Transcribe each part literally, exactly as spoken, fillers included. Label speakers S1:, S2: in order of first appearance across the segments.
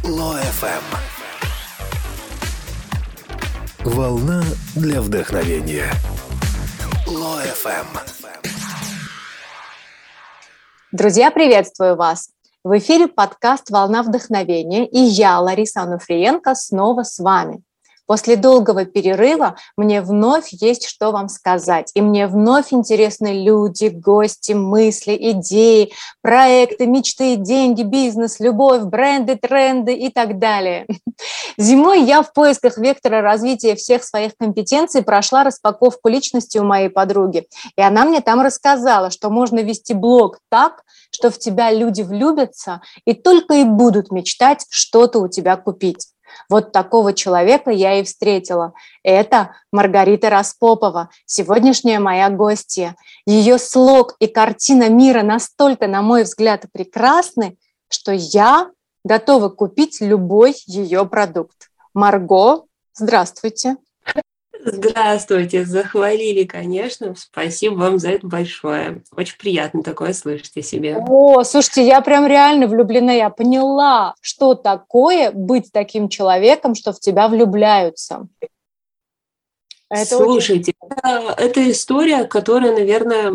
S1: Ло-эф эм. Волна для вдохновения. Ло-эф эм.
S2: Друзья, приветствую вас! В эфире подкаст «Волна вдохновения», и я, Лариса Ануфриенко, снова с вами. После долгого перерыва мне вновь есть что вам сказать, и мне вновь интересны люди, гости, мысли, идеи, проекты, мечты, деньги, бизнес, любовь, бренды, тренды и так далее. Зимой я в поисках вектора развития всех своих компетенций прошла распаковку личности у моей подруги, и она мне там рассказала, что можно вести блог так, что в тебя люди влюбятся и только и будут мечтать что-то у тебя купить. Вот такого человека я и встретила. Это Маргарита Распопова, сегодняшняя моя гостья. Ее слог и картина мира настолько, на мой взгляд, прекрасны, что я готова купить любой ее продукт. Марго, здравствуйте.
S3: Здравствуйте, захвалили, конечно. Спасибо вам за это большое. Очень приятно такое слышать о себе.
S2: О, слушайте, я прям реально влюблена. Я поняла, что такое быть таким человеком, что в тебя влюбляются.
S3: Это Слушайте, очень... это, это история, которая, наверное,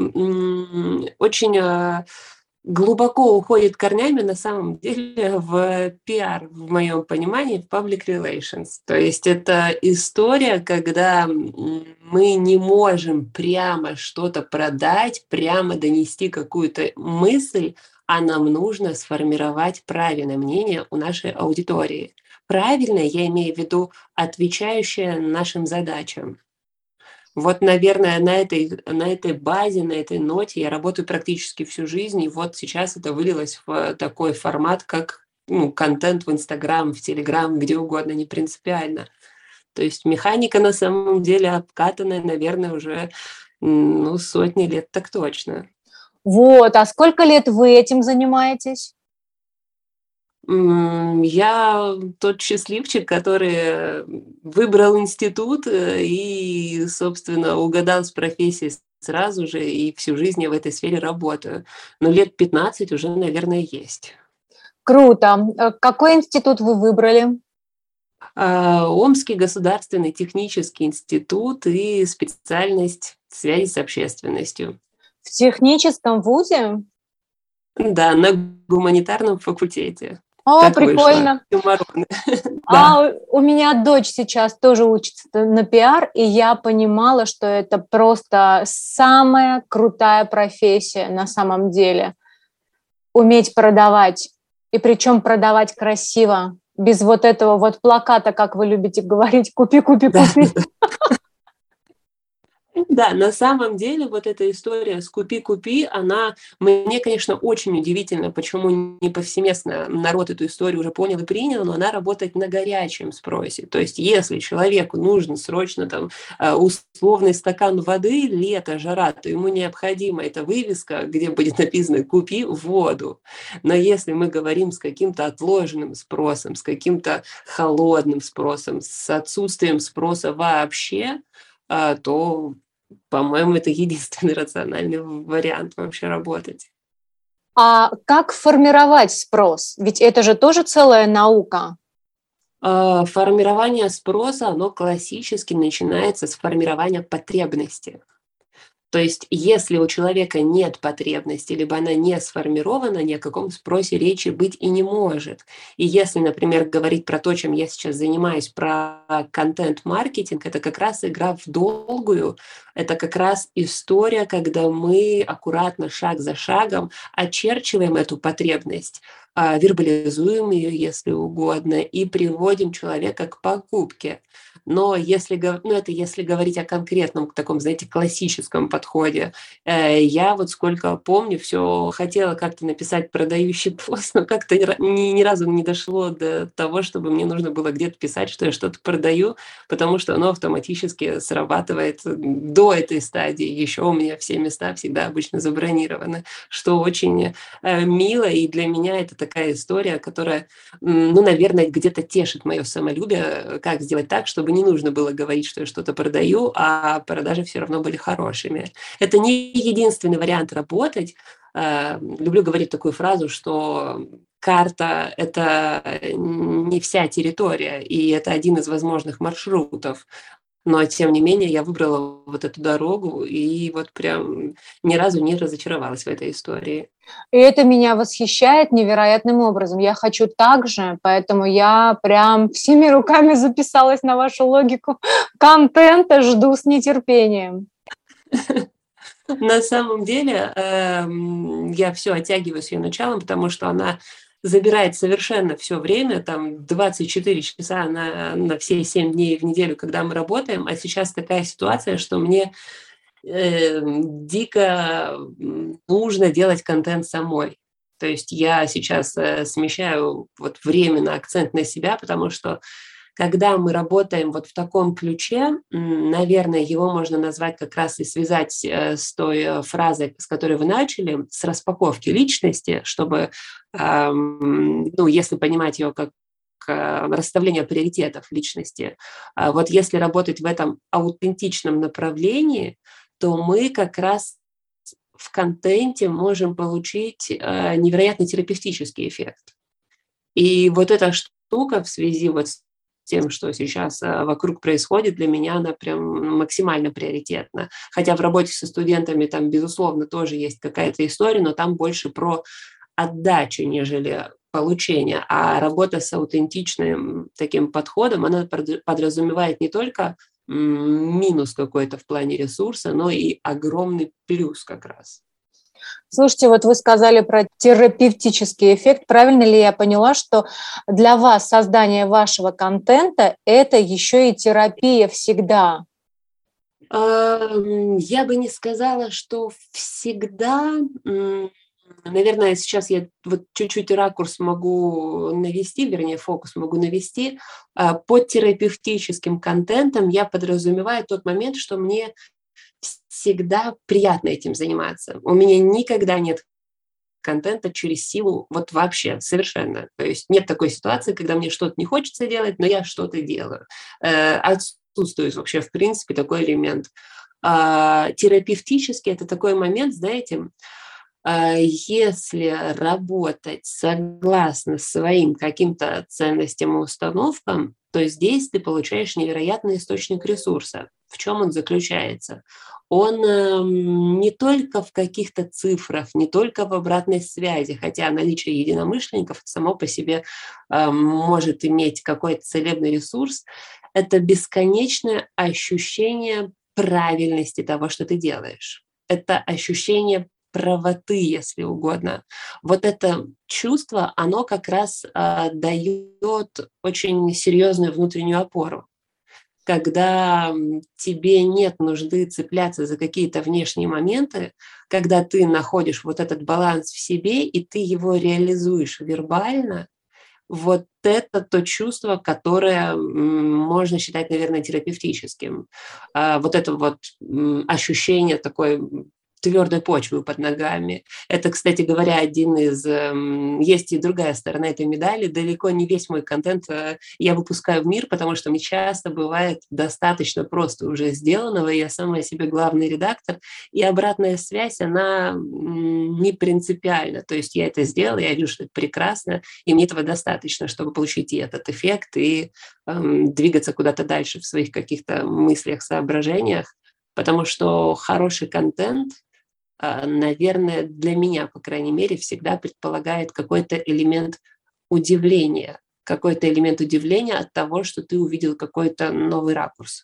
S3: очень глубоко уходит корнями на самом деле в пиар, в моем понимании, в public relations. То есть это история, когда мы не можем прямо что-то продать, прямо донести какую-то мысль, а нам нужно сформировать правильное мнение у нашей аудитории. Правильное, я имею в виду, отвечающее нашим задачам. Вот, наверное, на этой, на этой базе, на этой ноте я работаю практически всю жизнь, и вот сейчас это вылилось в такой формат, как ну, контент в Инстаграм, в Телеграм, где угодно, не принципиально. То есть механика на самом деле обкатанная, наверное, уже ну, сотни лет так точно.
S2: Вот, а сколько лет вы этим занимаетесь?
S3: Я тот счастливчик, который выбрал институт и, собственно, угадал с профессией сразу же, и всю жизнь я в этой сфере работаю. Но лет пятнадцать уже, наверное, есть.
S2: Круто. Какой институт вы выбрали?
S3: Омский государственный технический институт и специальность связи с общественностью.
S2: В техническом вузе?
S3: Да, на гуманитарном факультете.
S2: О, так прикольно. А да. У меня дочь сейчас тоже учится на пиар, и я понимала, что это просто самая крутая профессия на самом деле. Уметь продавать, и причем продавать красиво, без вот этого вот плаката, как вы любите говорить, купи, купи, купи.
S3: Да. Да, на самом деле вот эта история с «купи-купи», она мне, конечно, очень удивительна, почему не повсеместно народ эту историю уже понял и принял, но она работает на горячем спросе. То есть если человеку нужен срочно там условный стакан воды, лето, жара, то ему необходима эта вывеска, где будет написано «купи воду». Но если мы говорим с каким-то отложенным спросом, с каким-то холодным спросом, с отсутствием спроса вообще, то, по-моему, это единственный рациональный вариант вообще работать.
S2: А как формировать спрос? Ведь это же тоже целая наука.
S3: Формирование спроса, оно классически начинается с формирования потребности. То есть, если у человека нет потребности, либо она не сформирована, ни о каком спросе речи быть и не может. И если, например, говорить про то, чем я сейчас занимаюсь, про контент-маркетинг, это как раз игра в долгую, это как раз история, когда мы аккуратно, шаг за шагом очерчиваем эту потребность, вербализуем ее, если угодно, и приводим человека к покупке. Но если, ну, это если говорить о конкретном таком, знаете, классическом подходе, я вот сколько помню, все хотела как-то написать продающий пост, но как-то ни, ни разу не дошло до того, чтобы мне нужно было где-то писать, что я что-то продаю, потому что оно автоматически срабатывает до этой стадии. Еще у меня все места всегда обычно забронированы, что очень мило, и для меня это такая история, которая, ну, наверное, где-то тешит мое самолюбие, как сделать так, чтобы не нужно было говорить, что я что-то продаю, а продажи все равно были хорошими. Это не единственный вариант работать. э, люблю говорить такую фразу, что карта – это не вся территория, и это один из возможных маршрутов. Но, тем не менее, я выбрала вот эту дорогу и вот прям ни разу не разочаровалась в этой истории.
S2: И это меня восхищает невероятным образом. Я хочу так же, поэтому я прям всеми руками записалась на вашу логику контента, жду с нетерпением.
S3: На самом деле, эм, я все оттягиваю с ее началом, потому что она забирает совершенно все время, там двадцать четыре часа на, на все семь дней в неделю, когда мы работаем, а сейчас такая ситуация, что мне э, дико нужно делать контент самой. То есть я сейчас э, смещаю вот временно акцент на себя, потому что когда мы работаем вот в таком ключе, наверное, его можно назвать как раз и связать с той фразой, с которой вы начали, с распаковки личности, чтобы, ну, если понимать ее как расставление приоритетов личности, вот если работать в этом аутентичном направлении, то мы как раз в контенте можем получить невероятный терапевтический эффект. И вот эта штука в связи вот с тем, что сейчас вокруг происходит, для меня она прям максимально приоритетна. Хотя в работе со студентами там, безусловно, тоже есть какая-то история, но там больше про отдачу, нежели получение. А работа с аутентичным таким подходом, она подразумевает не только минус какой-то в плане ресурса, но и огромный плюс как раз.
S2: Слушайте, вот вы сказали про терапевтический эффект. Правильно ли я поняла, что для вас создание вашего контента – это еще и терапия всегда?
S3: Я бы не сказала, что всегда. Наверное, сейчас я вот чуть-чуть ракурс могу навести, вернее, фокус могу навести. Под терапевтическим контентом я подразумеваю тот момент, что мне всегда приятно этим заниматься. У меня никогда нет контента через силу, вот вообще совершенно. То есть нет такой ситуации, когда мне что-то не хочется делать, но я что-то делаю. Э, отсутствует вообще в принципе такой элемент. А, терапевтически это такой момент, знаете, а, если работать согласно своим каким-то ценностям и установкам, то здесь ты получаешь невероятный источник ресурса. В чем он заключается? Он э, не только в каких-то цифрах, не только в обратной связи, хотя наличие единомышленников само по себе э, может иметь какой-то целебный ресурс, это бесконечное ощущение правильности того, что ты делаешь. Это ощущение правоты, если угодно. Вот это чувство, оно как раз э, дает очень серьезную внутреннюю опору. Когда тебе нет нужды цепляться за какие-то внешние моменты, когда ты находишь вот этот баланс в себе, и ты его реализуешь вербально, вот это то чувство, которое можно считать, наверное, терапевтическим. Вот это вот ощущение такой твердой почвы под ногами. Это, кстати говоря, один из... Есть и другая сторона этой медали. Далеко не весь мой контент я выпускаю в мир, потому что мне часто бывает достаточно просто уже сделанного. Я сама себе главный редактор, и обратная связь, она не принципиальна. То есть я это сделала, я вижу, что это прекрасно, и мне этого достаточно, чтобы получить и этот эффект, и эм, двигаться куда-то дальше в своих каких-то мыслях, соображениях. Потому что хороший контент, наверное, для меня, по крайней мере, всегда предполагает какой-то элемент удивления, какой-то элемент удивления от того, что ты увидел какой-то новый ракурс.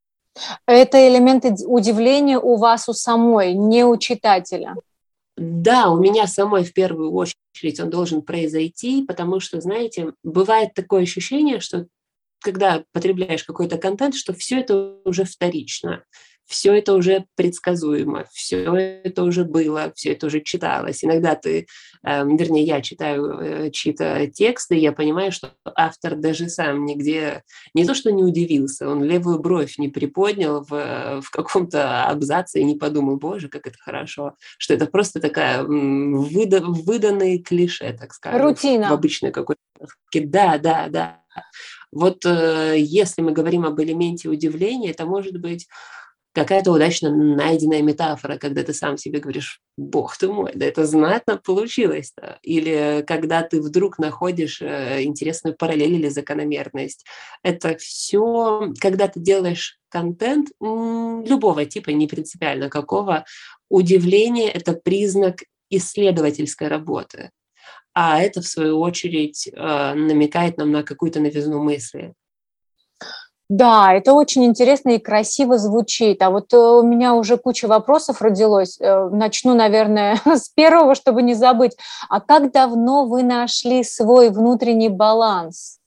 S2: Это элемент удивления у вас у самой, не у читателя.
S3: Да, у меня самой в первую очередь он должен произойти, потому что, знаете, бывает такое ощущение, что когда потребляешь какой-то контент, что все это уже вторично. Все это уже предсказуемо, все это уже было, все это уже читалось. Иногда ты, э, вернее, я читаю э, чьи-то тексты, и я понимаю, что автор даже сам нигде не то что не удивился, он левую бровь не приподнял в, в каком-то абзаце и не подумал, боже, как это хорошо, что это просто такая выда, выданные клише, так скажем.
S2: Рутина.
S3: В обычной какой-то... Да, да, да. Вот э, если мы говорим об элементе удивления, это может быть какая-то удачно найденная метафора, когда ты сам себе говоришь: «Бог ты мой, да это знатно получилось-то». Или когда ты вдруг находишь э, интересную параллель или закономерность. Это все, когда ты делаешь контент м, любого типа, не принципиально какого, удивление — это признак исследовательской работы. А это, в свою очередь, э, намекает нам на какую-то новизну мысли.
S2: Да, это очень интересно и красиво звучит. А вот э, у меня уже куча вопросов родилось. Э, Начну, наверное, с первого, чтобы не забыть. А как давно вы нашли свой внутренний баланс?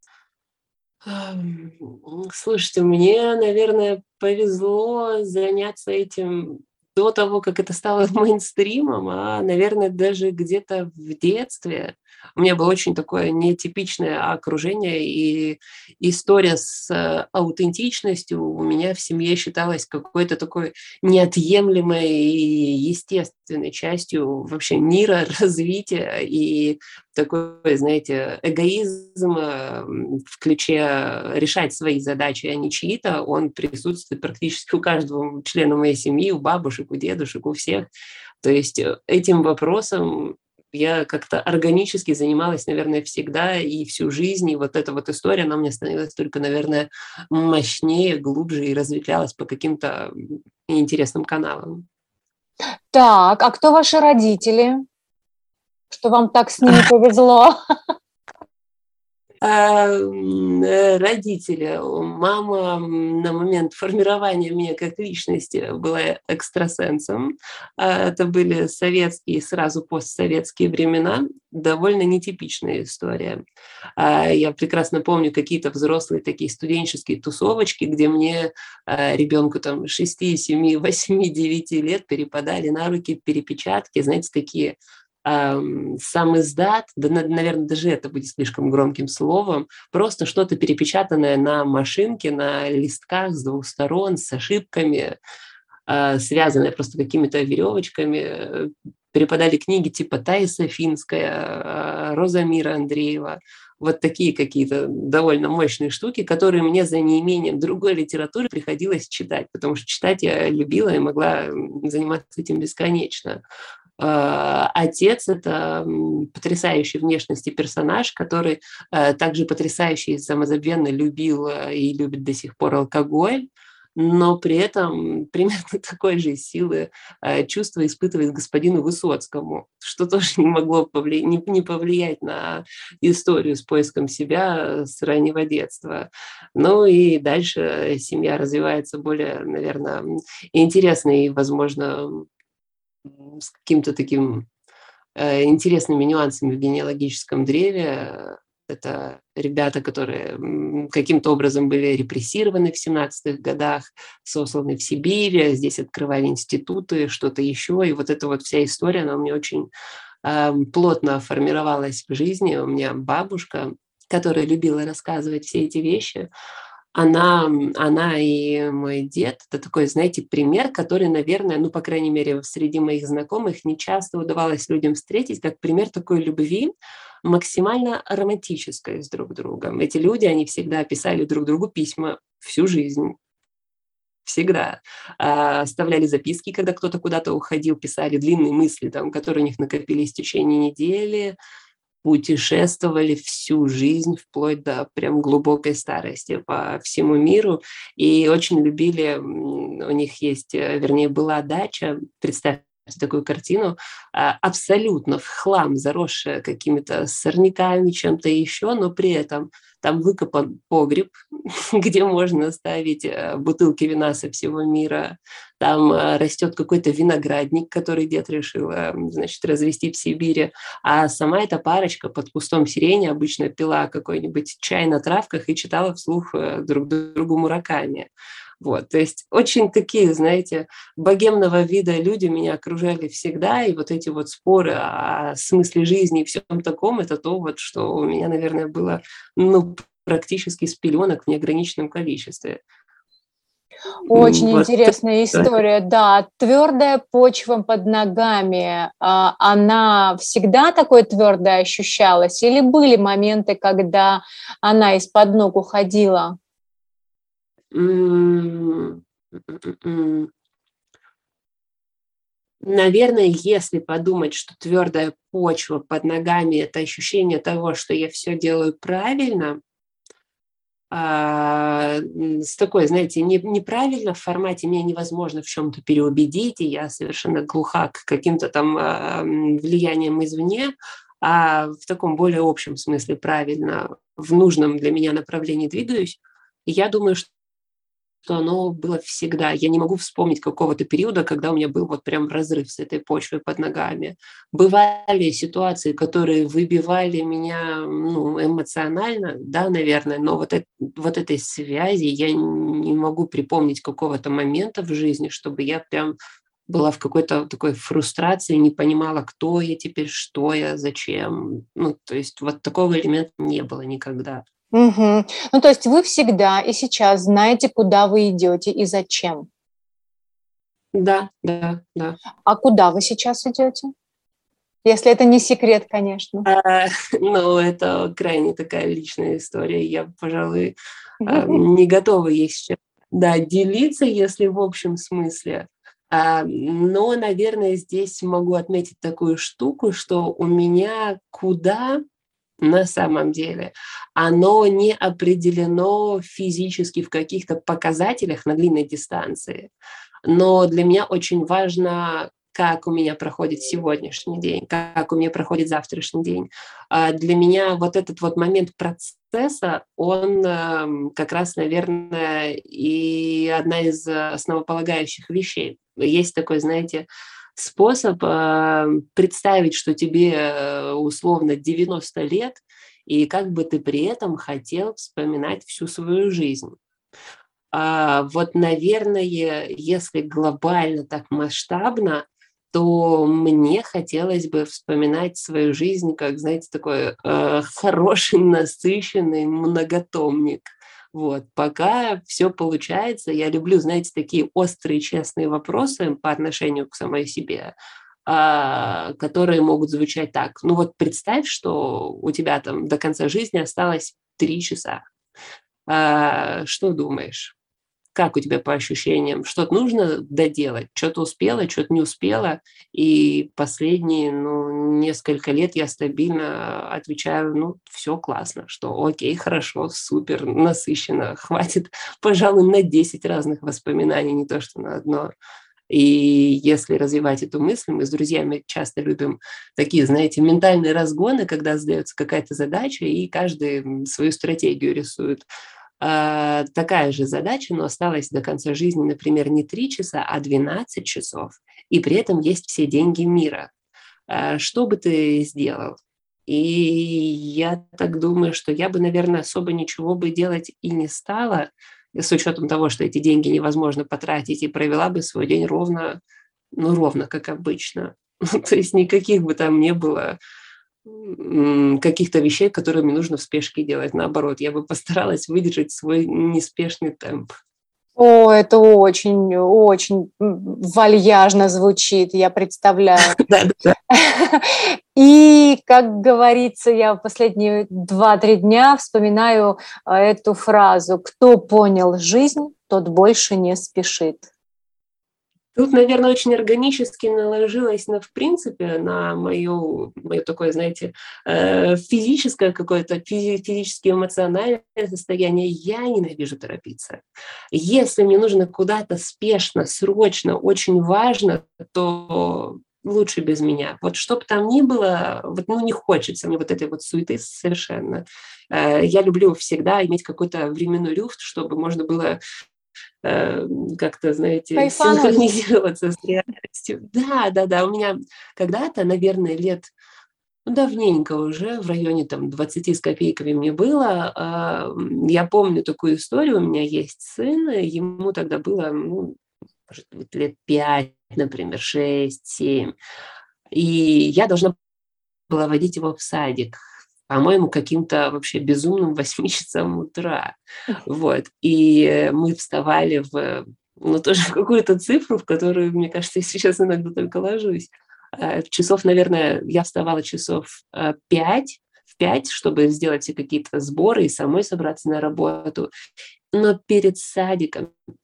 S3: Ам, Слушайте, мне, наверное, повезло заняться этим до того, как это стало мейнстримом, а, наверное, даже где-то в детстве. У меня было очень такое нетипичное окружение, и история с э, аутентичностью у меня в семье считалась какой-то такой неотъемлемой и естественной частью вообще мира, развития, и такой, знаете, эгоизм э, в ключе решать свои задачи, а не чьи-то, он присутствует практически у каждого члена моей семьи, у бабушек, у дедушек, у всех. То есть э, этим вопросом я как-то органически занималась, наверное, всегда и всю жизнь. И вот эта вот история, она мне становилась только, наверное, мощнее, глубже и разветвлялась по каким-то м, интересным каналам.
S2: Так, а кто ваши родители? Что вам так с ними повезло?
S3: А, м, э, родители, мама м, на момент формирования меня как личности была экстрасенсом. А, Это были советские и сразу постсоветские времена. Довольно нетипичная история. А, Я прекрасно помню какие-то взрослые такие студенческие тусовочки, где мне, а, ребенку там шести, семи, восьми, девяти лет перепадали на руки перепечатки, знаете, такие ам, сам издат, да, наверное, даже это будет слишком громким словом, просто что-то перепечатанное на машинке, на листках с двух сторон, с ошибками, а, связанное просто какими-то веревочками. Э, Перепадали книги типа Таиса Финская, а, Роза Мира Андреева. Вот такие какие-то довольно мощные штуки, которые мне за неимением другой литературы приходилось читать, потому что читать я любила и могла м, заниматься этим бесконечно. Э, Отец — это м, потрясающий внешности персонаж, который э, также потрясающе и самозабвенно любил э, и любит до сих пор алкоголь, но при этом примерно такой же силы э, чувства испытывает к господину Высоцкому, что тоже не могло повли- не, не повлиять на историю с поиском себя с раннего детства. Ну и дальше семья развивается более, наверное, интересно и, возможно, м, с каким-то таким э, интересными нюансами в генеалогическом древе. Это ребята, которые м, каким-то образом были репрессированы в семнадцатых годах, сосланы в Сибирь, здесь открывали институты, что-то еще. И вот эта вот вся история, она у меня очень э, плотно формировалась в жизни. У меня бабушка, которая любила рассказывать все эти вещи, она, она и мой дед — это такой, знаете, пример, который, наверное, ну, по крайней мере, среди моих знакомых не часто удавалось людям встретить, как пример такой любви, максимально романтической с друг другом. Эти люди, они всегда писали друг другу письма всю жизнь. Всегда. А, Оставляли записки, когда кто-то куда-то уходил, писали длинные мысли, там, которые у них накопились в течение недели, путешествовали всю жизнь, вплоть до прям глубокой старости по всему миру. И очень любили, м, у них есть, э, вернее, была дача, представьте такую картину, а, абсолютно в хлам, заросшая какими-то сорняками, чем-то еще, но при этом там выкопан погреб, где можно ставить э, бутылки вина со всего мира. Там э, растет какой-то виноградник, который дед решил, э, значит, развести в Сибири. А сама эта парочка под кустом сирени обычно пила какой-нибудь чай на травках и читала вслух э, друг другу Мураками. Вот, то есть очень такие, знаете, богемного вида люди меня окружали всегда, и вот эти вот споры о смысле жизни и всем таком — это то, вот, что у меня, наверное, было, ну, практически с пеленок в неограниченном количестве. М,
S2: Очень
S3: Вот
S2: интересная
S3: так.
S2: история, да. Твердая почва под ногами, а, она всегда такой твердой ощущалась или были моменты, когда она из-под ног уходила?
S3: М, Наверное, если подумать, что твердая почва под ногами — это ощущение того, что я все делаю правильно, а, с такой, знаете, не, неправильно в формате меня невозможно в чем-то переубедить, и я совершенно глуха к каким-то там а, влияниям извне, а в таком более общем смысле правильно, в нужном для меня направлении двигаюсь. И я думаю, что что оно было всегда. Я не могу вспомнить какого-то периода, когда у меня был вот прям разрыв с этой почвой под ногами. Бывали ситуации, которые выбивали меня, ну, эмоционально, да, наверное, но вот, это, вот этой связи я не могу припомнить какого-то момента в жизни, чтобы я прям была в какой-то такой фрустрации, не понимала, кто я теперь, что я, зачем. Ну, то есть вот такого элемента не было никогда.
S2: Мгм. Ну, то есть вы всегда и сейчас знаете, куда вы идете и зачем.
S3: Да, да, да.
S2: А куда вы сейчас идете? Если это не секрет, конечно.
S3: А, ну, это крайне такая личная история. Я, пожалуй, а, не готова ей сейчас, да, делиться, если в общем смысле. А, но, наверное, здесь могу отметить такую штуку, что у меня куда на самом деле оно не определено физически в каких-то показателях на длинной дистанции. Но для меня очень важно, как у меня проходит сегодняшний день, как у меня проходит завтрашний день. А для меня вот этот вот момент процесса, он эм, как раз, наверное, и одна из э, основополагающих вещей. Есть такой, знаете, способ э, представить, что тебе э, условно девяносто лет, и как бы ты при этом хотел вспоминать всю свою жизнь. А, вот, наверное, если глобально так масштабно, то мне хотелось бы вспоминать свою жизнь как, знаете, такой э, хороший, насыщенный многотомник. Вот, пока все получается, я люблю, знаете, такие острые, честные вопросы по отношению к самой себе, а, которые могут звучать так. Ну вот представь, что у тебя там до конца жизни осталось три часа. А, что думаешь? Как у тебя по ощущениям? Что-то нужно доделать? Что-то успела, что-то не успела? И последние, ну, несколько лет я стабильно отвечаю, ну, все классно, что окей, хорошо, супер, насыщенно, хватит, пожалуй, на десять разных воспоминаний, не то что на одно. И если развивать эту мысль, мы с друзьями часто любим такие, знаете, ментальные разгоны, когда задается какая-то задача, и каждый свою стратегию рисует. А, такая же задача, но осталась до конца жизни, например, не три часа, а двенадцать часов, и при этом есть все деньги мира. А, что бы ты сделал? И я так думаю, что я бы, наверное, особо ничего бы делать и не стала, с учетом того, что эти деньги невозможно потратить, и провела бы свой день ровно, ну, ровно, как обычно. То есть никаких бы там не было м, каких-то вещей, которые мне нужно в спешке делать. Наоборот, я бы постаралась выдержать свой неспешный темп.
S2: О, это очень, очень м, вальяжно звучит, я представляю.
S3: Да, да, да.
S2: И, как говорится, я в последние два-три дня вспоминаю а, эту фразу: «Кто понял жизнь, тот больше не спешит».
S3: Тут, наверное, очень органически наложилось на, в принципе, на мое, мое такое, знаете, э, физическое какое-то, физи- физически эмоциональное состояние. Я ненавижу торопиться. Если мне нужно куда-то спешно, срочно, очень важно, то лучше без меня. Вот что бы там ни было, вот, ну, не хочется мне вот этой вот суеты совершенно. Э, я люблю всегда иметь какой-то временной люфт, чтобы можно было э, как-то, знаете,
S2: Кайфануть.
S3: синхронизироваться с реальностью. Да, да, да. У меня когда-то, наверное, лет ну, давненько уже, в районе там двадцати с копейками мне было. а, м, Я помню такую историю. У меня есть сын, и ему тогда было, ну, может быть, лет пять, например, шесть, семь. И я должна была водить его в садик. По-моему, каким-то вообще безумным восьми часам утра. Вот. И э, мы вставали в, ну, тоже в какую-то цифру, в которую, мне кажется, я сейчас иногда только ложусь. Э, Часов, наверное, я вставала часов э, пять, в пять, чтобы сделать все какие-то сборы и самой собраться на работу. Но перед садиком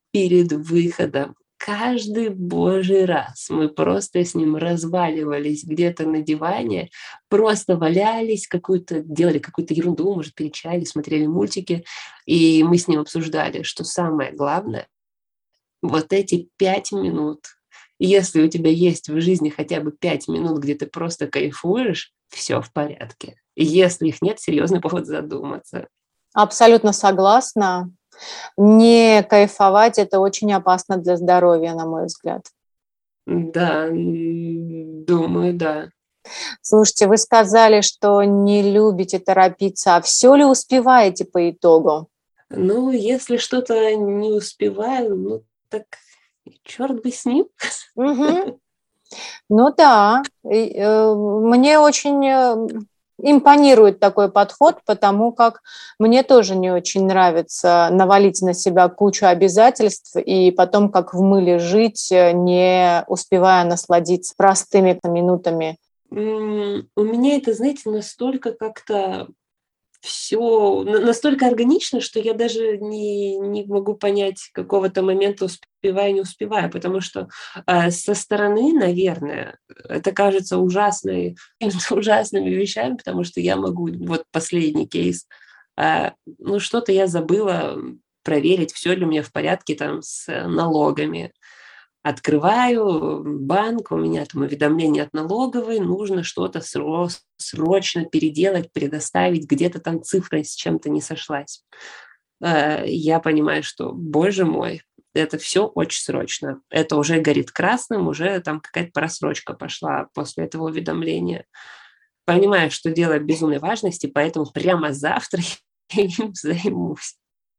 S3: перед выходом. Каждый божий раз мы просто с ним разваливались где-то на диване, просто валялись, какую-то, делали какую-то ерунду, может, пили чай или смотрели мультики, и мы с ним обсуждали, что самое главное, вот эти пять минут. Если у тебя есть в жизни хотя бы пять минут, где ты просто кайфуешь, все в порядке. И если их нет, серьезный повод задуматься.
S2: Абсолютно согласна. Не кайфовать – это очень опасно для здоровья, на мой взгляд.
S3: Да, думаю, да.
S2: Слушайте, вы сказали, что не любите торопиться, а все ли успеваете по итогу?
S3: Ну, если что-то не успеваю, ну, так черт бы с ним.
S2: Угу. Ну да, и, э, мне очень э, импонирует такой подход, потому как мне тоже не очень нравится навалить на себя кучу обязательств и потом как в мыле жить, э, не успевая насладиться простыми минутами.
S3: М, У меня это, знаете, настолько как-то все настолько органично, что я даже не, не могу понять какого-то момента, успеваю, не успеваю, потому что э, со стороны, наверное, это кажется ужасной, ужасными вещами, потому что я могу, вот последний кейс, э, ну что-то я забыла проверить, все ли у меня в порядке там с налогами. Открываю банк, у меня там уведомление от налоговой, нужно что-то сро- срочно переделать, предоставить, где-то там цифра с чем-то не сошлась. Э, Я понимаю, что, боже мой, это все очень срочно. Это уже горит красным, уже там какая-то просрочка пошла после этого уведомления. Понимаю, что дело безумной важности, поэтому прямо завтра я им займусь.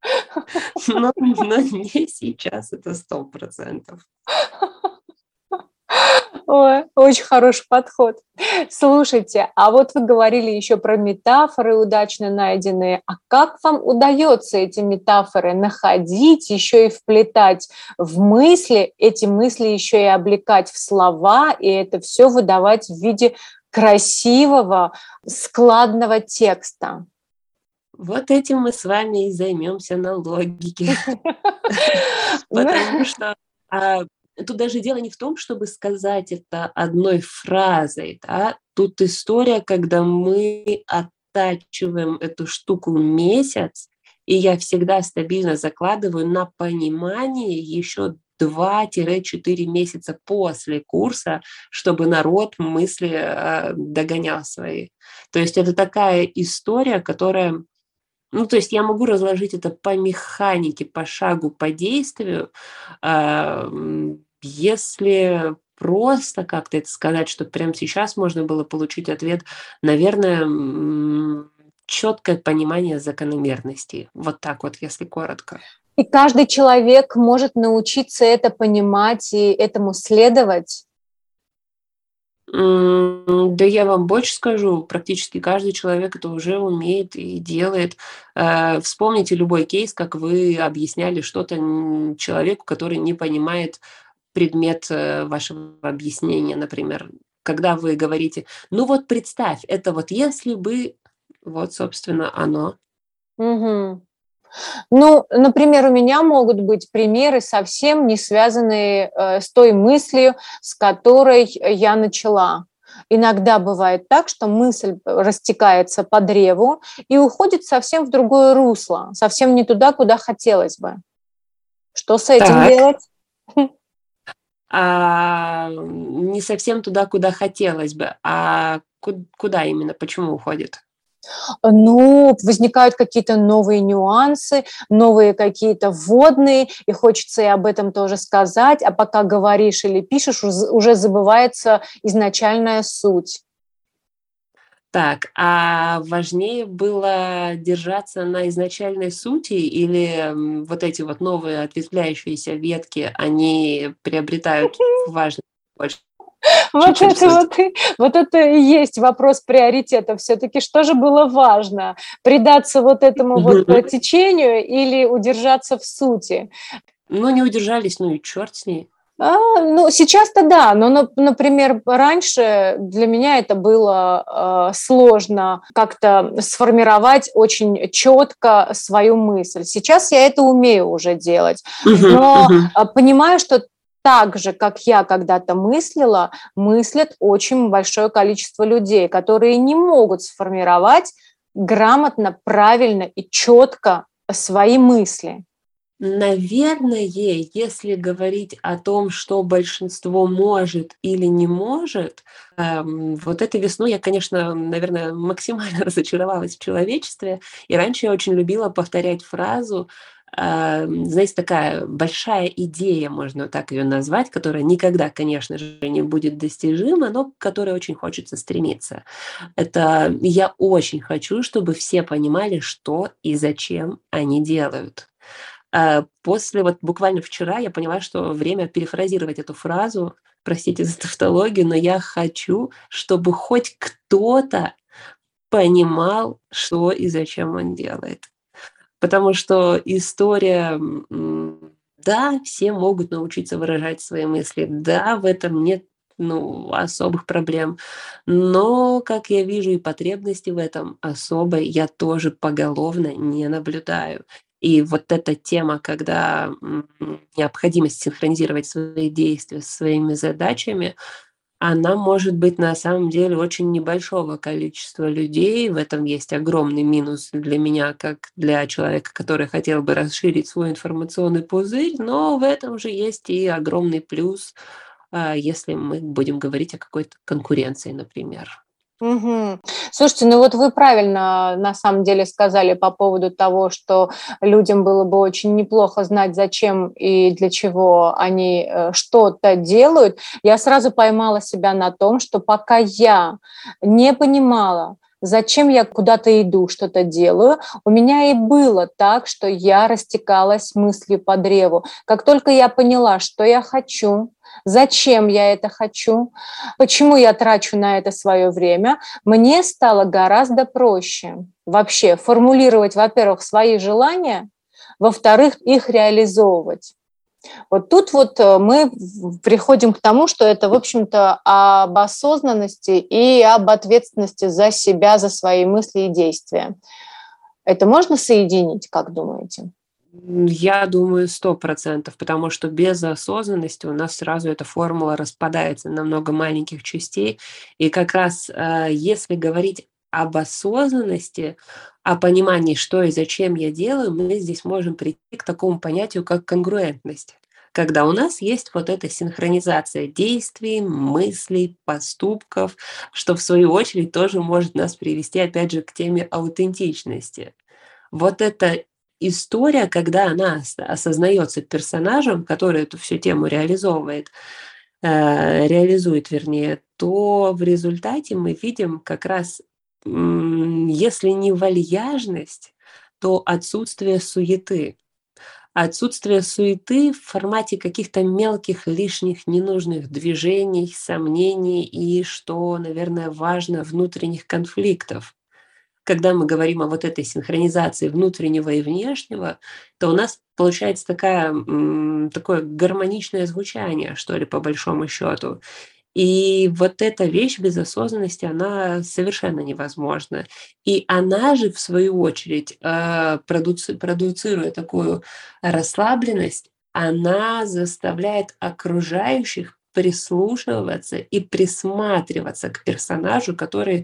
S3: Но, но не сейчас, это сто процентов.
S2: Ой, очень хороший подход. Слушайте, а вот вы говорили еще про метафоры удачно найденные. А как вам удается эти метафоры находить, еще и вплетать в мысли, эти мысли еще и облекать в слова, и это все выдавать в виде красивого, складного текста?
S3: Вот этим мы с вами и займемся на логике. Потому что а, тут даже дело не в том, чтобы сказать это одной фразой. Да? Тут история, когда мы оттачиваем эту штуку месяц, и я всегда стабильно закладываю на понимание еще два-четыре месяца после курса, чтобы народ мысли э, догонял свои. То есть это такая история, которая... Ну, то есть я могу разложить это по механике, по шагу, по действию. А, м, Если просто как-то это сказать, что прямо сейчас можно было получить ответ, наверное, м, четкое понимание закономерностей. Вот так вот, если коротко.
S2: И каждый человек может научиться это понимать и этому следовать.
S3: М, Да я вам больше скажу, практически каждый человек это уже умеет и делает. Э, Вспомните любой кейс, как вы объясняли что-то м, человеку, который не понимает предмет э, вашего объяснения, например. Когда вы говорите, ну вот представь, это вот если бы, вот, собственно, оно.
S2: Мгм. Ну, например, у меня могут быть примеры, совсем не связанные э, с той мыслью, с которой я начала. Иногда бывает так, что мысль растекается по древу и уходит совсем в другое русло, совсем не туда, куда хотелось бы. Что с этим
S3: Так.
S2: делать?
S3: А, не совсем туда, куда хотелось бы. А ку- куда именно, почему уходит?
S2: Ну, возникают какие-то новые нюансы, новые какие-то вводные, и хочется и об этом тоже сказать, а пока говоришь или пишешь, уз- уже забывается изначальная суть.
S3: Так, а важнее было держаться на изначальной сути или м, вот эти вот новые ответвляющиеся ветки, они приобретают важность больше,
S2: Вот
S3: чем
S2: это
S3: суть?
S2: вот, и- вот это и есть вопрос приоритета. Все-таки что же было важно? Предаться вот этому вот э, течению или удержаться в сути?
S3: Ну, не удержались, ну и черт с ней.
S2: А, ну, сейчас-то да, но, на- например, раньше для меня это было э, сложно как-то сформировать очень четко свою мысль. Сейчас я это умею уже делать,
S3: Мгм,
S2: но
S3: мгм.
S2: э, понимаю, что так же, как я когда-то мыслила, мыслят очень большое количество людей, которые не могут сформировать грамотно, правильно и четко свои мысли.
S3: Наверное, если говорить о том, что большинство может или не может, эм, вот этой весной я, конечно, наверное, максимально разочаровалась в человечестве. И раньше я очень любила повторять фразу, эм, знаете, такая большая идея, можно так ее назвать, которая никогда, конечно же, не будет достижима, но к которой очень хочется стремиться. Это я очень хочу, чтобы все понимали, что и зачем они делают. А, после вот буквально вчера я поняла, что время перефразировать эту фразу. Простите за тавтологию, но я хочу, чтобы хоть кто-то понимал, что и зачем он делает. Потому что история, м, да, все могут научиться выражать свои мысли, да, в этом нет, ну, особых проблем. Но, как я вижу, и потребности в этом особой я тоже поголовно не наблюдаю. И вот эта тема, когда м, необходимость синхронизировать свои действия со своими задачами, она может быть на самом деле очень небольшого количества людей. В этом есть огромный минус для меня, как для человека, который хотел бы расширить свой информационный пузырь, но в этом же есть и огромный плюс, а, если мы будем говорить о какой-то конкуренции, например.
S2: Мгм. Слушайте, ну вот вы правильно на самом деле сказали по поводу того, что людям было бы очень неплохо знать, зачем и для чего они э, что-то делают. Я сразу поймала себя на том, что пока я не понимала, зачем я куда-то иду, что-то делаю, у меня и было так, что я растекалась мыслью по древу. Как только я поняла, что я хочу, зачем я это хочу, почему я трачу на это свое время, мне стало гораздо проще вообще формулировать, во-первых, свои желания, во-вторых, их реализовывать. Вот тут вот э, мы в- приходим к тому, что это, в общем-то, об осознанности и об ответственности за себя, за свои мысли и действия. Это можно соединить, как думаете?
S3: М, Я думаю, сто процентов, потому что без осознанности у нас сразу эта формула распадается на много маленьких частей. И как раз э, если говорить об осознанности, о понимании, что и зачем я делаю, мы здесь можем прийти к такому понятию, как конгруентность. Когда у нас есть вот эта синхронизация действий, мыслей, поступков, что в свою очередь тоже может нас привести, опять же, к теме аутентичности. Вот эта история, когда она ос осознается персонажем, который эту всю тему реализовывает, э, реализует, вернее, то в результате мы видим как раз, м, если не вальяжность, то отсутствие суеты. Отсутствие суеты в формате каких-то мелких, лишних, ненужных движений, сомнений и, что, наверное, важно, внутренних конфликтов. Когда мы говорим о вот этой синхронизации внутреннего и внешнего, то у нас получается такая, м, такое гармоничное звучание, что ли, по большому счету. И вот эта вещь без осознанности, она совершенно невозможна. И она же, в свою очередь, э, продуци- продуцируя такую расслабленность, она заставляет окружающих прислушиваться и присматриваться к персонажу, который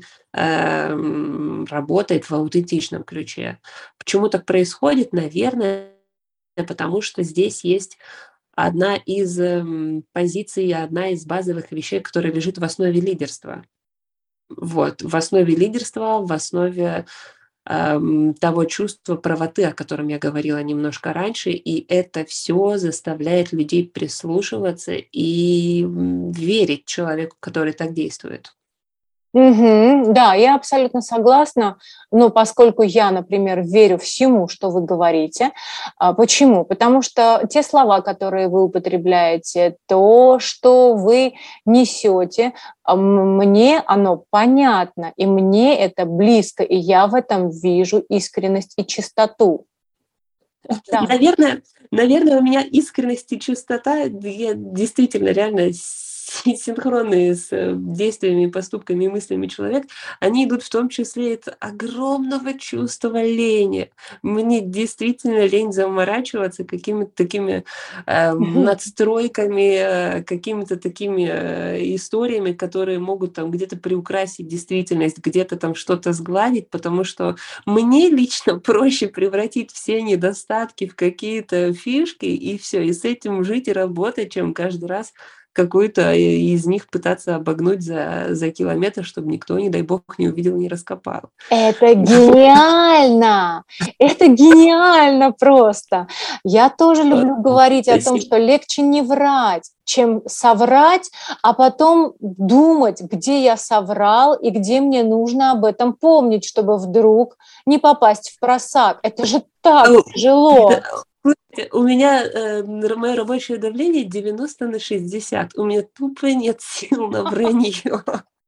S3: эм, работает в аутентичном ключе. Почему так происходит? Наверное, потому что здесь есть одна из эм, позиций, одна из базовых вещей, которая лежит в основе лидерства. Вот, в основе лидерства, в основе ам, того чувства правоты, о котором я говорила немножко раньше, и это все заставляет людей прислушиваться и м, верить человеку, который так действует.
S2: Мгм. Да, я абсолютно согласна, но поскольку я, например, верю всему, что вы говорите, а, почему? Потому что те слова, которые вы употребляете, то, что вы несете, а, м- мне оно понятно, и мне это близко, и я в этом вижу искренность и чистоту. Да.
S3: Наверное, Наверное, у меня искренность и чистота, я действительно реально синхронные с э, действиями, поступками и мыслями человек, они идут в том числе от огромного чувства лени. Мне действительно лень заморачиваться какими-то такими э, надстройками, э, какими-то такими э, историями, которые могут там где-то приукрасить действительность, где-то там что-то сгладить, потому что мне лично проще превратить все недостатки в какие-то фишки и все, и с этим жить и работать, чем каждый раз какую-то из них пытаться обогнуть за, за километр, чтобы никто, не дай бог, не увидел, не раскопал.
S2: Это гениально! Это гениально просто! Я тоже люблю говорить о том, что легче не врать, чем соврать, а потом думать, где я соврал и где мне нужно об этом помнить, чтобы вдруг не попасть в просак. Это же так тяжело.
S3: У меня э, мое рабочее давление девяносто на шестьдесят. У меня тупо нет сил на вранье.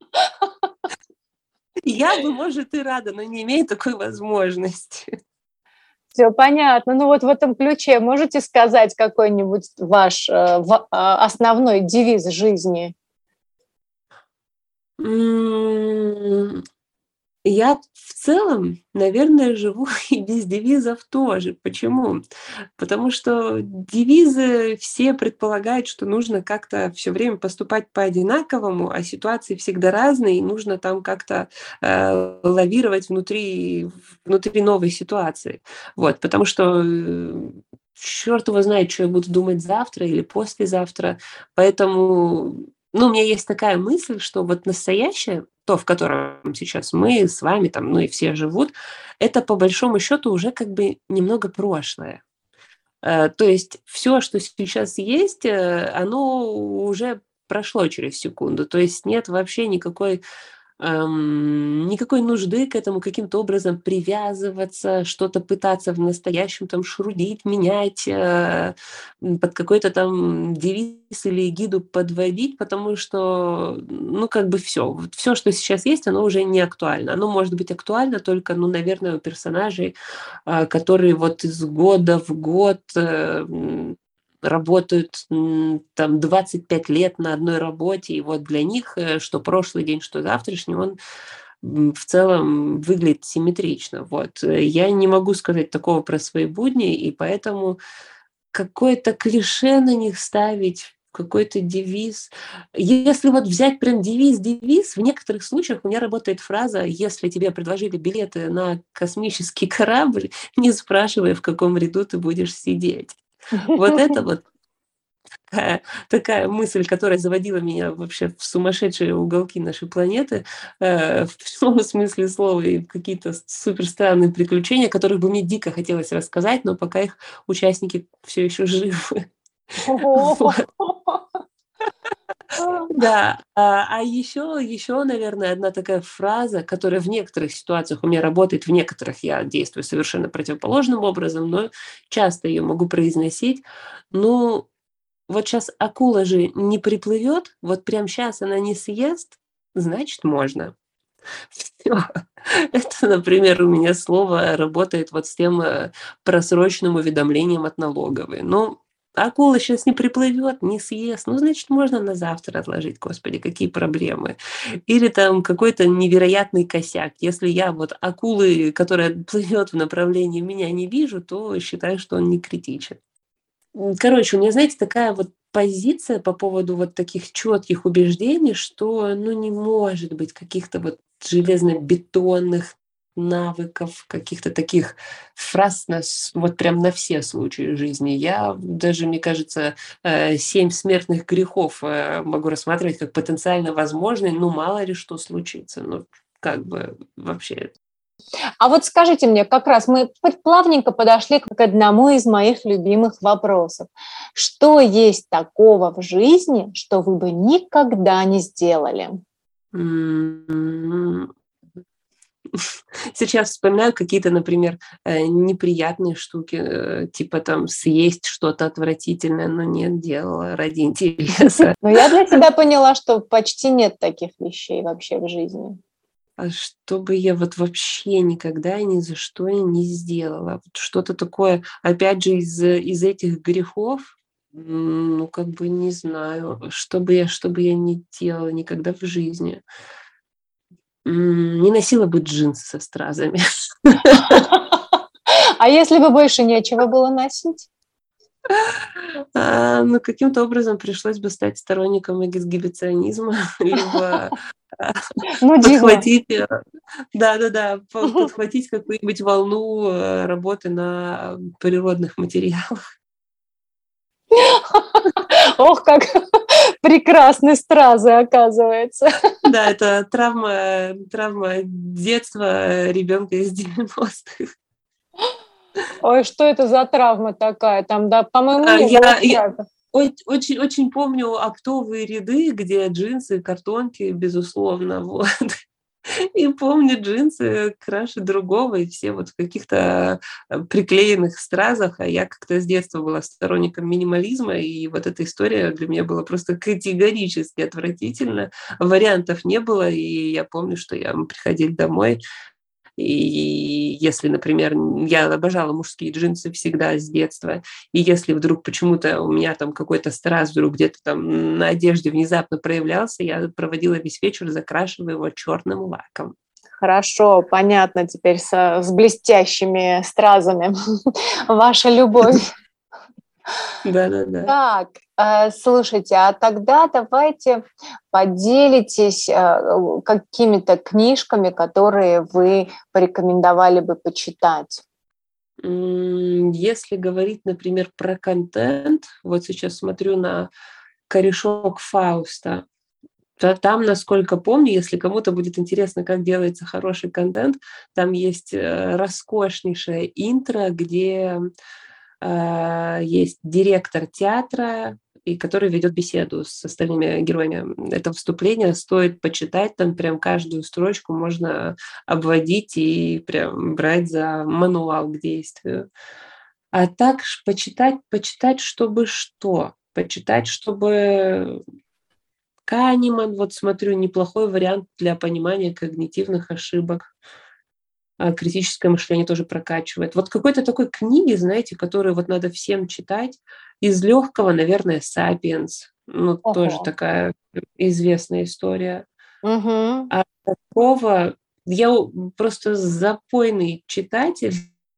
S3: Я бы, может, и рада, но не имею такой возможности.
S2: Все понятно. Ну вот в этом ключе можете сказать какой-нибудь ваш э, в, э, основной девиз жизни?
S3: Я в целом, наверное, живу и без девизов тоже. Почему? Потому что девизы все предполагают, что нужно как-то все время поступать по-одинаковому, а ситуации всегда разные, и нужно там как-то э, лавировать внутри, внутри новой ситуации. Вот, потому что э, черт его знает, что я буду думать завтра или послезавтра. Поэтому, ну, у меня есть такая мысль, что вот настоящее, то, в котором сейчас мы с вами, там, ну и все живут, это по большому счету уже как бы немного прошлое. Э, То есть все, что сейчас есть, э, оно уже прошло через секунду. То есть нет вообще никакой эм, никакой нужды к этому каким-то образом привязываться, что-то пытаться в настоящем там шрудить, менять, э, м, под какой-то там девиз или гиду подводить, потому что, ну, как бы все, вот все, что сейчас есть, оно уже не актуально. Оно может быть актуально только, ну, наверное, у персонажей, а, которые вот из года в год э, м, работают м, там двадцать пять лет на одной работе, и вот для них, э, что прошлый день, что завтрашний, он м, в целом выглядит симметрично. Вот. Э, Я не могу сказать такого про свои будни, и поэтому какое-то клише на них ставить, какой-то девиз. Если вот взять прям девиз-девиз, в некоторых случаях у меня работает фраза: если тебе предложили билеты на космический корабль, не спрашивай, в каком ряду ты будешь сидеть. Вот это вот такая, такая мысль, которая заводила меня вообще в сумасшедшие уголки нашей планеты, э, в прямом смысле слова, и в какие-то супер странные приключения, которых бы мне дико хотелось рассказать, но пока их участники все еще живы. Вот. Да, а, а еще, еще, наверное, одна такая фраза, которая в некоторых ситуациях у меня работает, в некоторых я действую совершенно противоположным образом, но часто ее могу произносить. Ну, вот сейчас акула же не приплывет, вот прям сейчас она не съест, значит, можно. Всё. Это, например, у меня слово работает вот с тем э, просроченным уведомлением от налоговой. Ну, акула сейчас не приплывет, не съест, ну, значит, можно на завтра отложить, господи, какие проблемы. Или там какой-то невероятный косяк. Если я вот акулы, которая плывет в направлении меня, не вижу, то считаю, что он не критичен. М, Короче, у меня, знаете, такая вот позиция по поводу вот таких четких убеждений, что, ну, не может быть каких-то вот железно-бетонных навыков, каких-то таких фраз на, с- вот прям на все случаи жизни. Я даже, мне кажется, э, семь смертных грехов э, могу рассматривать как потенциально возможные, ну, мало ли что случится. Ну, как бы вообще.
S2: А вот скажите мне, как раз мы плавненько подошли к одному из моих любимых вопросов. Что есть такого в жизни, что вы бы никогда не сделали?
S3: м, Сейчас вспоминаю какие-то, например, э, неприятные штуки, э, типа там съесть что-то отвратительное, но нет, делала ради интереса.
S2: Но я для себя поняла, что почти нет таких вещей вообще в жизни.
S3: А что бы я вот вообще никогда и ни за что не сделала? Вот что-то такое, опять же, из, из этих грехов, м, ну, как бы не знаю, что бы я, что бы я не делала никогда в жизни. М, Не носила бы джинсы со стразами.
S2: А если бы больше нечего было носить?
S3: А, Ну, каким-то образом пришлось бы стать сторонником эксгибиционизма, либо а,
S2: Ну, дивно.
S3: подхватить, э, да-да-да, по- подхватить какую-нибудь волну э, работы на природных материалах.
S2: Ох, как прекрасны стразы, оказывается.
S3: Да, это травма, травма детства ребенка из девяностых.
S2: Ой, что это за травма такая? Там, да, по-моему,
S3: А,
S2: не было
S3: Я, я
S2: стразов.
S3: оч- очень, очень помню оптовые ряды, где джинсы, картонки, безусловно, вот. И помню джинсы краше другого, и все вот в каких-то э, приклеенных стразах, а я как-то с детства была сторонником минимализма, и вот эта история для меня была просто категорически отвратительна. Вариантов не было, и я помню, что я, мы приходили домой, и если, например, я обожала мужские джинсы всегда с детства, и если вдруг почему-то у меня там какой-то страз вдруг где-то там на одежде внезапно проявлялся, я проводила весь вечер, закрашивая его черным лаком.
S2: Хорошо, понятно теперь со- с блестящими стразами. Ваша любовь.
S3: Да-да-да.
S2: Так, э, слушайте, а тогда давайте поделитесь э, какими-то книжками, которые вы порекомендовали бы почитать.
S3: М, Если говорить, например, про контент, вот сейчас смотрю на корешок Фауста, то там, насколько помню, если кому-то будет интересно, как делается хороший контент, там есть э, роскошнейшее интро, где э, есть директор театра, и который ведет беседу с остальными героями. Это вступление стоит почитать, там прям каждую строчку можно обводить и прям брать за мануал к действию. А так ж почитать, почитать, чтобы что? Почитать, чтобы Канеман, вот смотрю, неплохой вариант для понимания когнитивных ошибок. А критическое мышление тоже прокачивает. Вот какой-то такой книги, знаете, которую вот надо всем читать. Из легкого, наверное, «Сапиенс». Ну, тоже
S2: Ого.
S3: такая известная история.
S2: Мгм.
S3: А такого я у- просто запойный читатель.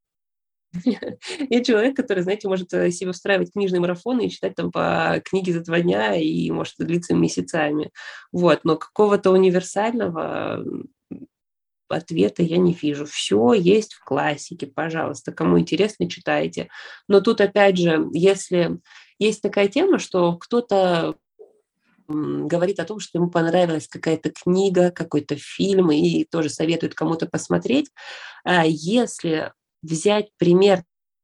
S3: Я человек, который, знаете, может э, себе устраивать книжные марафоны и читать там по книге за два дня, и может это длиться месяцами. Вот, но какого-то универсального м, ответа я не вижу. Все есть в классике, пожалуйста, кому интересно, читайте. Но тут, опять же, если есть такая тема, что кто-то м, говорит о том, что ему понравилась какая-то книга, какой-то фильм, и тоже советует кому-то посмотреть, а если взять пример,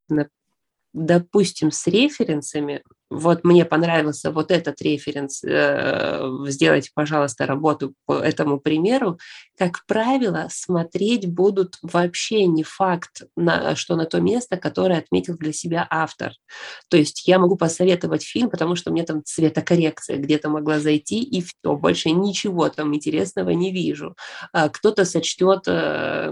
S3: допустим, с референсами, вот мне понравился вот этот референс, э, сделайте, пожалуйста, работу по этому примеру, как правило, смотреть будут вообще не факт, на, что на то место, которое отметил для себя автор. То есть я могу посоветовать фильм, потому что мне там цветокоррекция где-то могла зайти, и все, больше ничего там интересного не вижу. А кто-то сочтет э,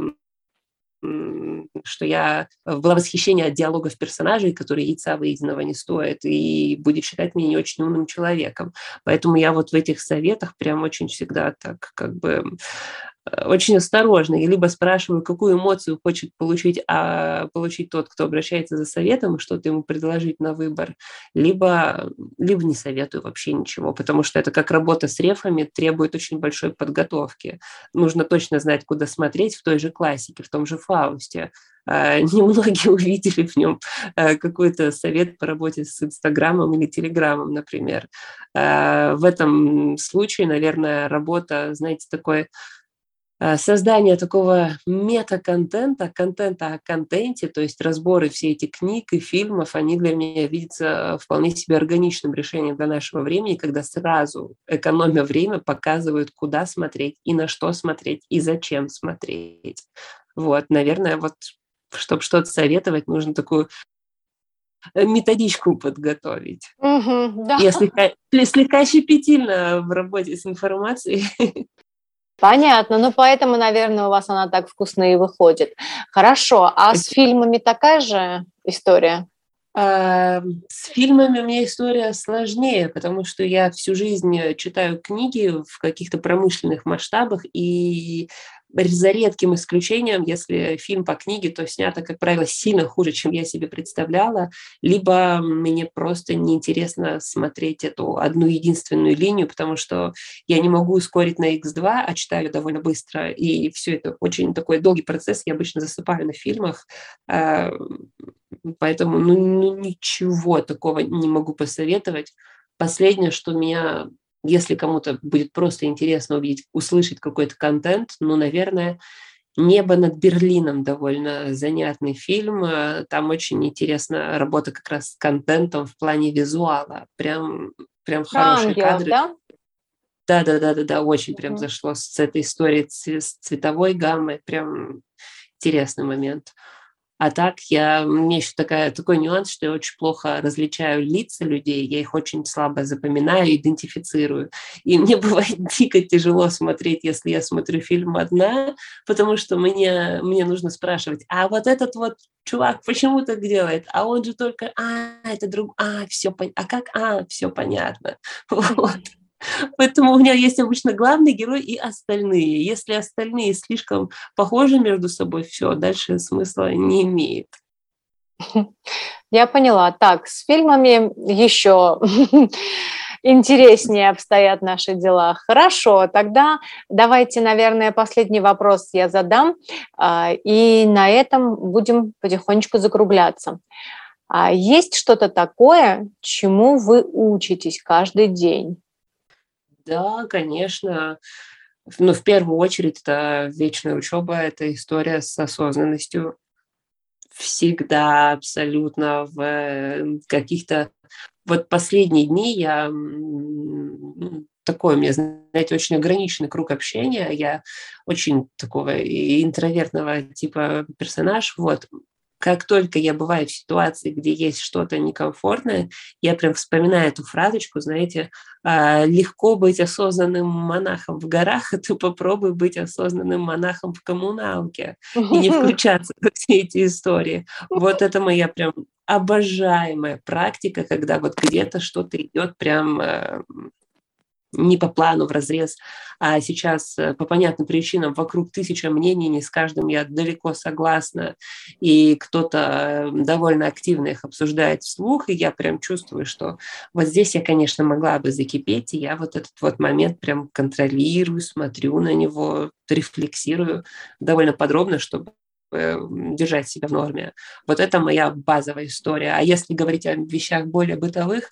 S3: м, что я э, была восхищение от диалогов персонажей, которые яйца выеденного не стоят, и будет считать меня не очень умным человеком. Поэтому я вот в этих советах прям очень всегда так как бы э, очень осторожна. Я либо спрашиваю, какую эмоцию хочет получить, а, получить тот, кто обращается за советом, и что-то ему предложить на выбор, либо, либо не советую вообще ничего, потому что это как работа с рефами, требует очень большой подготовки. Нужно точно знать, куда смотреть в той же классике, в том же Фаусте. А, Немногие увидели в нем а, какой-то совет по работе с Инстаграмом или Телеграмом, например. А, В этом случае, наверное, работа, знаете, такой а, создание такого мета-контента, контента о контенте, то есть разборы все эти книг и фильмов, они для меня видятся вполне себе органичным решением для нашего времени, когда сразу, экономя время, показывают, куда смотреть и на что смотреть и зачем смотреть. Вот, наверное, вот чтобы что-то советовать, нужно такую э, методичку подготовить.
S2: Мгм, да.
S3: Я слегка, слегка щепетильна в работе с информацией.
S2: Понятно, ну поэтому, наверное, у вас она так вкусно и выходит. Хорошо, а с фильмами такая же история?
S3: А, с фильмами у меня история сложнее, потому что я всю жизнь читаю книги в каких-то промышленных масштабах, и за редким исключением, если фильм по книге, то снято, как правило, сильно хуже, чем я себе представляла, либо мне просто неинтересно смотреть эту одну единственную линию, потому что я не могу ускорить на икс два, а читаю довольно быстро, и все это очень такой долгий процесс, я обычно засыпаю на фильмах, поэтому ну, ну, ничего такого не могу посоветовать. Последнее, что меня, если кому-то будет просто интересно увидеть, услышать какой-то контент, ну, наверное, «Небо над Берлином» довольно занятный фильм. Там очень интересна работа как раз с контентом в плане визуала. Прям, прям
S2: Про
S3: хорошие
S2: ангелов,
S3: кадры.
S2: да?
S3: Да, да, да, да, да, очень прям
S2: Мгм.
S3: зашло с этой историей ц- с цветовой гаммой. Прям интересный момент. А так я, у меня еще такая, такой нюанс, что я очень плохо различаю лица людей, я их очень слабо запоминаю, идентифицирую. И мне бывает дико тяжело смотреть, если я смотрю фильм одна, потому что мне, мне нужно спрашивать, а вот этот вот чувак почему так делает? А он же только, а, это друг, а, все, а как, а, все понятно. Вот. Поэтому у меня есть обычно главный герой и остальные. Если остальные слишком похожи между собой, все, дальше смысла не имеет.
S2: Я поняла. Так, с фильмами еще интереснее обстоят наши дела. Хорошо, тогда давайте, наверное, последний вопрос я задам, а, и на этом будем потихонечку закругляться. А есть что-то такое, чему вы учитесь каждый день?
S3: Да, конечно. Но в первую очередь это вечная учеба, это история с осознанностью. Всегда абсолютно в э, каких-то... Вот последние дни я м, ну, такой у меня, знаете, очень ограниченный круг общения. Я очень такого и интровертного типа персонаж. Вот. Как только я бываю в ситуации, где есть что-то некомфортное, я прям вспоминаю эту фразочку, знаете, а, легко быть осознанным монахом в горах, а ты попробуй быть осознанным монахом в коммуналке и не включаться в все эти истории. Вот это моя прям обожаемая практика, когда вот где-то что-то идет прям э, не по плану, вразрез, а сейчас э, по понятным причинам вокруг тысяча мнений, не с каждым я далеко согласна, и кто-то э, довольно активно их обсуждает вслух, и я прям чувствую, что вот здесь я, конечно, могла бы закипеть, и я вот этот вот момент прям контролирую, смотрю на него, рефлексирую довольно подробно, чтобы э, держать себя в норме. Вот это моя базовая история. А если говорить о вещах более бытовых,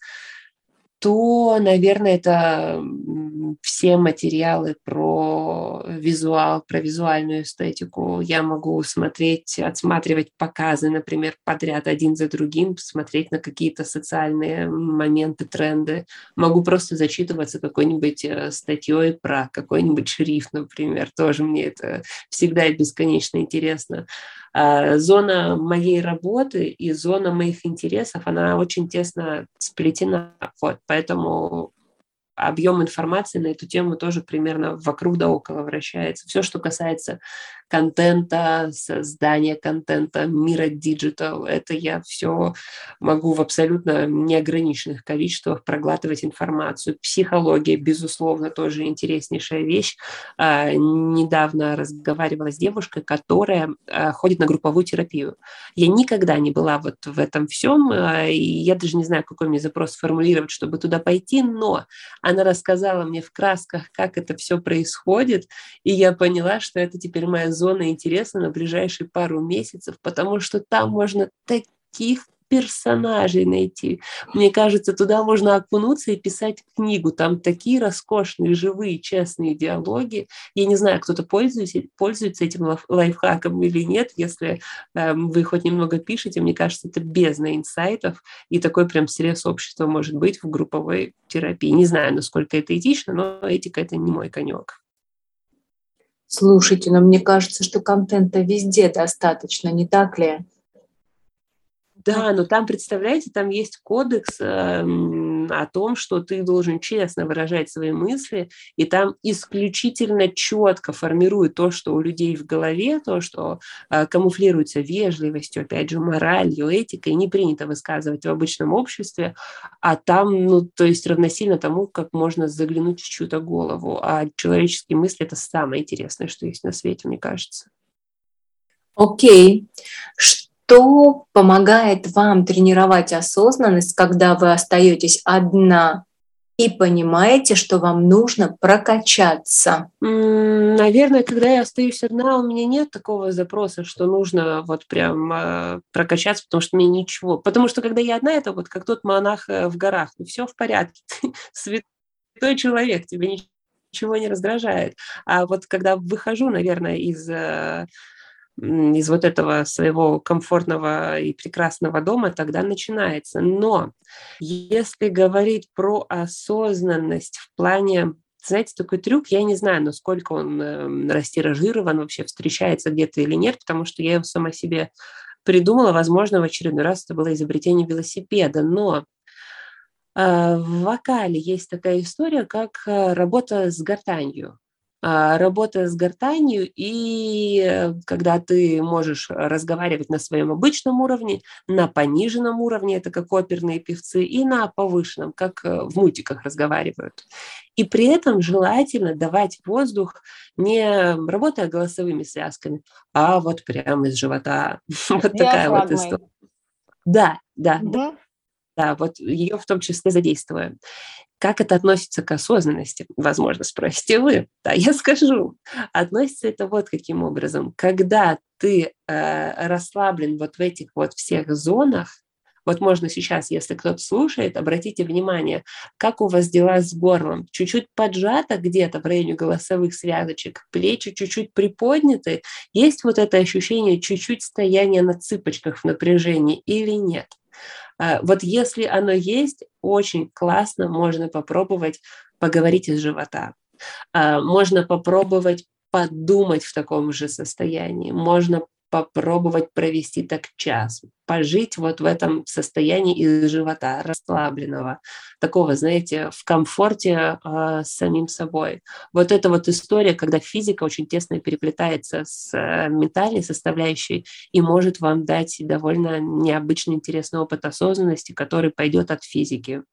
S3: то, наверное, это м, все материалы про визуал, про визуальную эстетику. Я могу смотреть, отсматривать показы, например, подряд один за другим, смотреть на какие-то социальные моменты, тренды. Могу просто зачитываться какой-нибудь э, статьей про какой-нибудь шрифт, например. Тоже мне это всегда и бесконечно интересно. А, зона моей работы и зона моих интересов, она очень тесно сплетена. Вот, поэтому объем информации на эту тему тоже примерно вокруг да около вращается. Все, что касается контента, создания контента, мира диджитал, это я все могу в абсолютно неограниченных количествах проглатывать информацию. Психология, безусловно, тоже интереснейшая вещь. А, недавно разговаривала с девушкой, которая а, ходит на групповую терапию. Я никогда не была вот в этом всем, а, и я даже не знаю, какой мне запрос сформулировать, чтобы туда пойти, но она рассказала мне в красках, как это все происходит, и я поняла, что это теперь моя зона интереса на ближайшие пару месяцев, потому что там можно таких персонажей найти. Мне кажется, туда можно окунуться и писать книгу. Там такие роскошные, живые, честные диалоги. Я не знаю, кто-то пользуется, пользуется этим лайфхаком или нет. Если э, вы хоть немного пишете, мне кажется, это бездна инсайтов, и такой прям срез общества может быть в групповой терапии. Не знаю, насколько это этично, но этика – это не мой конек.
S2: Слушайте, но мне кажется, что контента везде достаточно, не так ли?
S3: Да, но там, представляете, там есть кодекс э, о том, что ты должен честно выражать свои мысли, и там исключительно четко формирует то, что у людей в голове, то, что э, камуфлируется вежливостью, опять же, моралью, этикой, не принято высказывать в обычном обществе, а там, ну, то есть равносильно тому, как можно заглянуть в чью-то голову. А человеческие мысли – это самое интересное, что есть на свете, мне кажется.
S2: Окей. Что помогает вам тренировать осознанность, когда вы остаетесь одна и понимаете, что вам нужно прокачаться?
S3: Наверное, когда я остаюсь одна, у меня нет такого запроса, что нужно вот прям э, прокачаться, потому что мне ничего. Потому что когда я одна, это вот как тот монах э, в горах. Ну, все в порядке. Святой человек, тебе ничего не раздражает. А вот когда выхожу, наверное, из... Э, из вот этого своего комфортного и прекрасного дома, тогда начинается. Но если говорить про осознанность в плане, знаете, такой трюк, я не знаю, насколько он э, растиражирован, вообще встречается где-то или нет, потому что я его сама себе придумала, возможно, в очередной раз это было изобретение велосипеда, но э, в вокале есть такая история, как э, работа с гортанью. Работа с гортанью, и когда ты можешь разговаривать на своем обычном уровне, на пониженном уровне, это как оперные певцы, и на повышенном, как в мультиках разговаривают. И при этом желательно давать воздух, не работая голосовыми связками, а вот прямо из живота. Вот такая вот история. Да, да, да. Да, вот ее в том числе задействуем. Как это относится к осознанности? Возможно, спросите вы. Да, я скажу. Относится это вот каким образом. Когда ты э, расслаблен вот в этих вот всех зонах, вот можно сейчас, если кто-то слушает, обратите внимание, как у вас дела с горлом. Чуть-чуть поджато где-то в районе голосовых связочек, плечи чуть-чуть приподняты. Есть вот это ощущение чуть-чуть стояния на цыпочках в напряжении или нет? Вот если оно есть, очень классно, можно попробовать поговорить из живота. Можно попробовать подумать в таком же состоянии. Можно попробовать провести так час, пожить вот в этом состоянии из живота, расслабленного, такого, знаете, в комфорте э, с самим собой. Вот эта вот история, когда физика очень тесно переплетается с э, ментальной составляющей и может вам дать довольно необычный, интересный опыт осознанности, который пойдет от физики.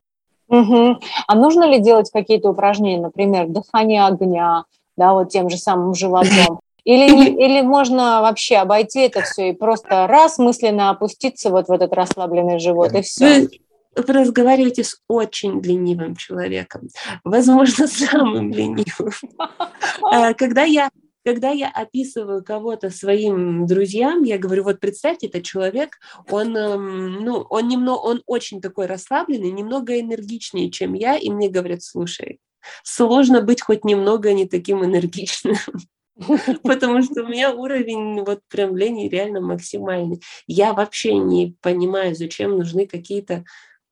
S2: Угу. А нужно ли делать какие-то упражнения, например, дыхание огня, да, вот тем же самым животом? Или, не, или можно вообще обойти это все и просто раз мысленно опуститься вот в этот расслабленный живот, и все?
S3: Вы, вы разговариваете с очень ленивым человеком, возможно, самым ленивым. Когда я, когда я описываю кого-то своим друзьям, я говорю, вот представьте, этот человек, он, ну, он, немного, он очень такой расслабленный, немного энергичнее, чем я, и мне говорят, слушай, сложно быть хоть немного не таким энергичным. Потому что у меня уровень вот прям лени реально максимальный. Я вообще не понимаю, зачем нужны какие-то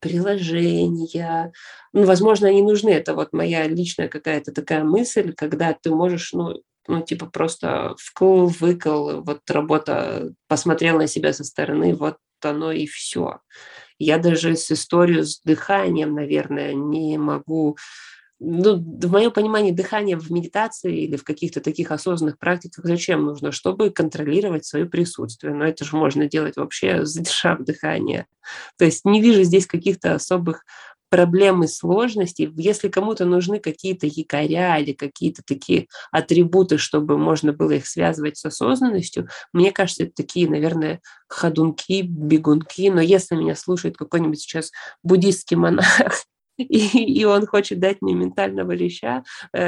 S3: приложения. Ну, возможно, они нужны. Это вот моя личная какая-то такая мысль, когда ты можешь, ну, ну типа просто вкл, выкл, вот работа, посмотрел на себя со стороны, вот оно и все. Я даже с историей с дыханием, наверное, не могу... Ну, в моем понимании, дыхание в медитации или в каких-то таких осознанных практиках зачем нужно? Чтобы контролировать свое присутствие. Но это же можно делать вообще, задержав дыхание. То есть не вижу здесь каких-то особых проблем и сложностей. Если кому-то нужны какие-то якоря или какие-то такие атрибуты, чтобы можно было их связывать с осознанностью, мне кажется, это такие, наверное, ходунки, бегунки. Но если меня слушает какой-нибудь сейчас буддийский монах, И, и он хочет дать мне ментального леща,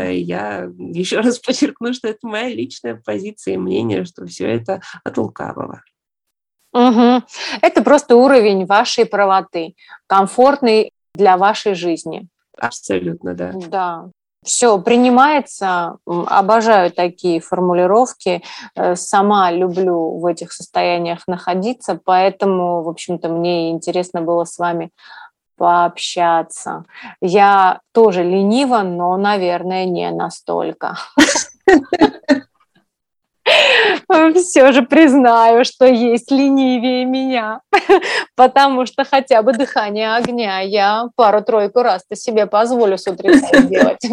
S3: я еще раз подчеркну, что это моя личная позиция и мнение, что все это от лукавого.
S2: Угу. Это просто уровень вашей правоты, комфортный для вашей жизни.
S3: Абсолютно, да.
S2: Да. Все принимается, обожаю такие формулировки, сама люблю в этих состояниях находиться, поэтому, в общем-то, мне интересно было с вами пообщаться. Я тоже ленива, но, наверное, не настолько. все же признаю, что есть ленивее меня, потому что хотя бы дыхание огня я пару-тройку раз-то себе позволю с утреца сделать.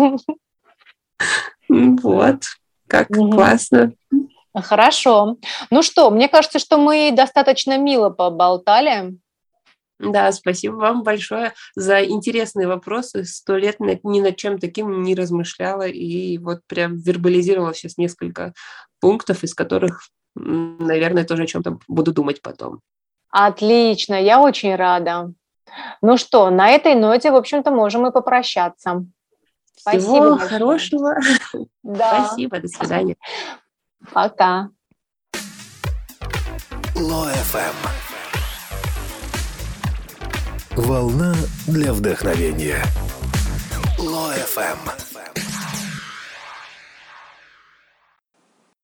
S3: Вот, как
S2: Мгм.
S3: классно.
S2: Хорошо. Ну что, мне кажется, что мы достаточно мило поболтали.
S3: Да, спасибо вам большое за интересные вопросы. Сто лет на- ни над чем таким не размышляла, и вот прям вербализировала сейчас несколько пунктов, из которых, м, наверное, тоже о чем-то буду думать потом.
S2: Отлично, я очень рада. Ну что, на этой ноте, в общем-то, можем и попрощаться. Спасибо
S3: Всего
S2: большое.
S3: хорошего.
S2: Да,
S3: Спасибо, до свидания.
S2: пока.
S1: Ло-эф эм. Волна для вдохновения. Ло-эф эм.